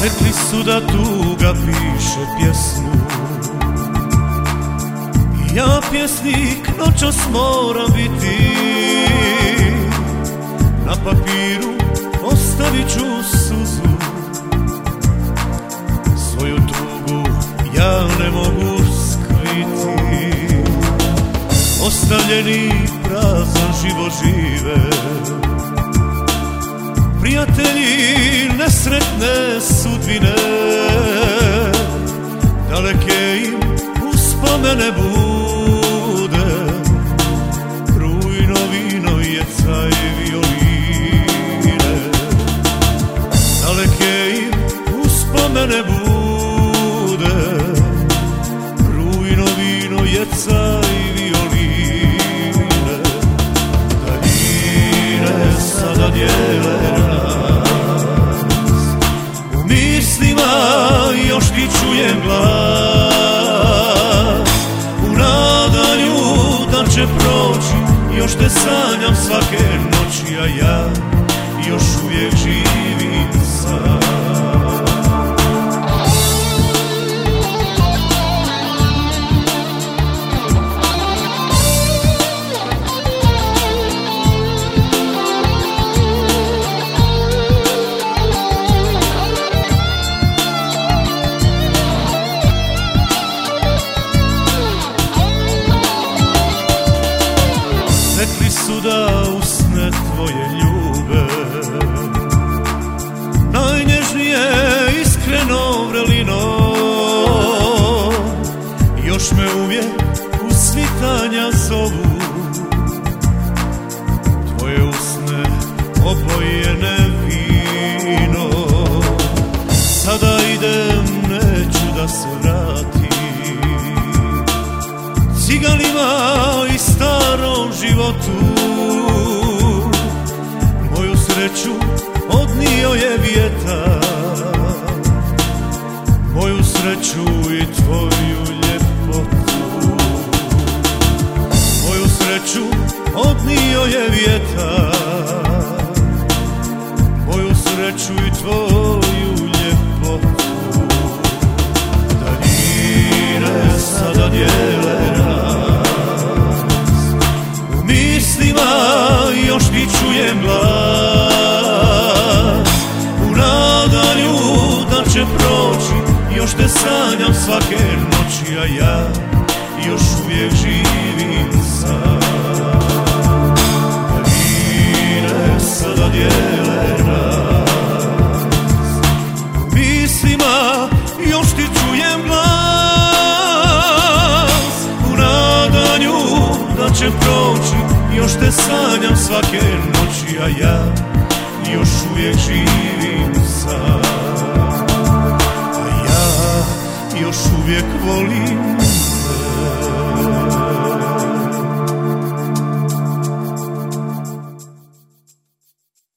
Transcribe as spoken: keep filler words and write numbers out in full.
Rekli su da tuga piše pjesmu, ja pjesnik noćas moram biti. Na papiru ostavit ću suzu, svoju tugu ja ne mogu skriti. Ostavljeni prazan život žive, prijatelji nesretne sudbine, daleke im uspomene bude, rujno vino, jeca i violine. Daleke im uspomene bude, rujno vino, jeca i violine. Daljine sada dijele nas, u mislima još ti čujem glas, u nadanju da će proći, još te sanjam svake noći, a ja još uvijek živim sam. Rekli su da usne tvoje ljube, najnježnije iskreno vrelino, još me uvijek u svitanja zovu. Tvoje usne opojene vino, sada idem, neću da se vratim ciganima i starom životu. Moju sreću odnio je vjetar, moju sreću i tvoju ljepotu. Moju sreću odnio je vjetar, moju sreću i tvoju ljepotu. Daljine sada dijele nas, u mislima još ti čujem glas, u nadanju da će proći, još te sanjam svake noći, a ja još uvijek živim sam. Daljine sada dijele nas, u mislima još ti čujem glas, u nadanju da će proći, još te sanjam svake noći, a ja još uvijek živim sam. A ja još uvijek volim